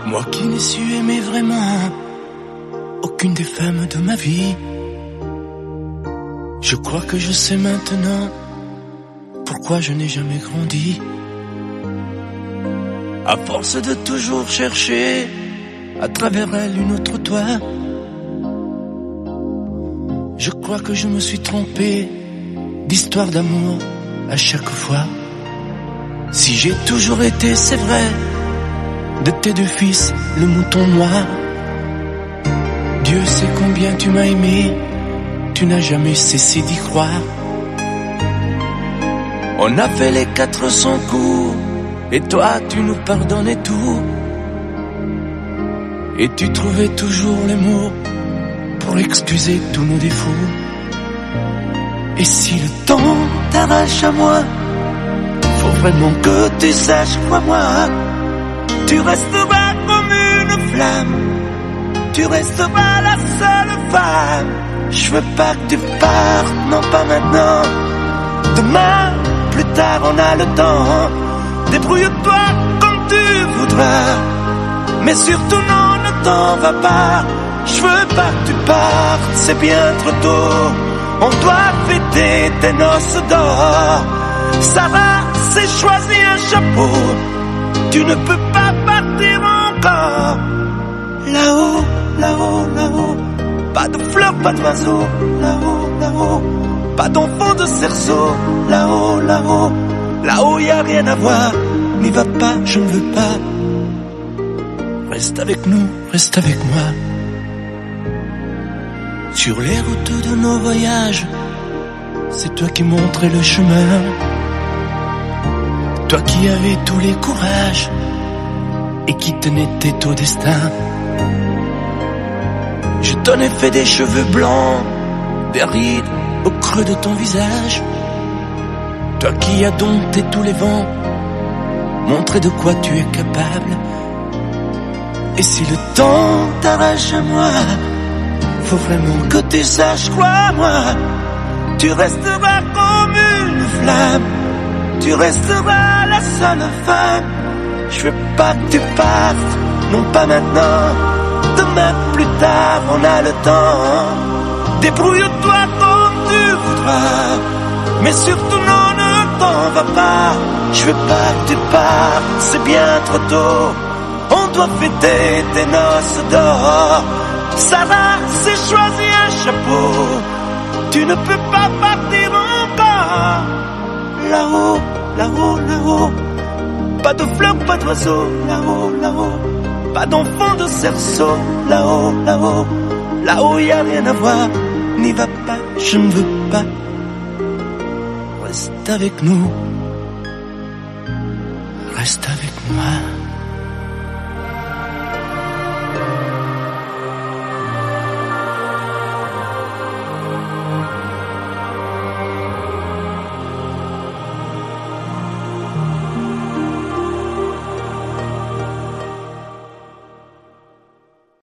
Moi qui n'ai su aimer vraiment aucune des femmes de ma vie, je crois que je sais maintenant pourquoi je n'ai jamais grandi. À force de toujours chercher à travers elle une autre toi, je crois que je me suis trompé d'histoire d'amour à chaque fois. Si j'ai toujours été, c'est vrai, de tes deux fils, le mouton noir. Dieu sait combien tu m'as aimé, tu n'as jamais cessé d'y croire. On a fait les 400 coups, et toi tu nous pardonnais tout. Et tu trouvais toujours les mots pour excuser tous nos défauts. Et si le temps t'arrache à moi, faut vraiment que tu saches, crois-moi, tu resteras comme une flamme, tu resteras la seule femme. Je veux pas que tu partes, non pas maintenant. Demain, plus tard on a le temps. Débrouille-toi comme tu voudras, mais surtout non, ne t'en vas pas. Je veux pas que tu partes, c'est bien trop tôt. On doit fêter tes noces d'or. Sarah s'est choisi un chapeau, tu ne peux pas partir encore. Là-haut, là-haut, là-haut, pas de fleurs, pas d'oiseaux. Là-haut, là-haut, pas d'enfants de cerceau. Là-haut, là-haut, là-haut y a rien à voir. N'y va pas, je ne veux pas. Reste avec nous, reste avec moi. Sur les routes de nos voyages, c'est toi qui montrais le chemin. Toi qui avais tous les courages et qui tenais tête au destin. Je t'en ai fait des cheveux blancs, des rides au creux de ton visage. Toi qui as dompté tous les vents, montré de quoi tu es capable. Et si le temps t'arrache à moi, faut vraiment que tu saches, crois-moi, tu resteras comme une flamme, tu resteras la seule femme. Je veux pas que tu partes, non pas maintenant. Demain, plus tard, on a le temps. Débrouille-toi comme tu voudras, mais surtout non, ne t'en va pas. Je veux pas que tu partes, c'est bien trop tôt. On doit fêter tes noces d'or. Sarah s'est choisi un chapeau, tu ne peux pas partir encore. Là-haut, là-haut, là-haut, pas de fleurs, pas d'oiseaux. Là-haut, là-haut, pas d'enfants de cerceau. Là-haut, là-haut, là-haut y a rien à voir. N'y va pas, je ne veux pas. Reste avec nous, reste avec moi.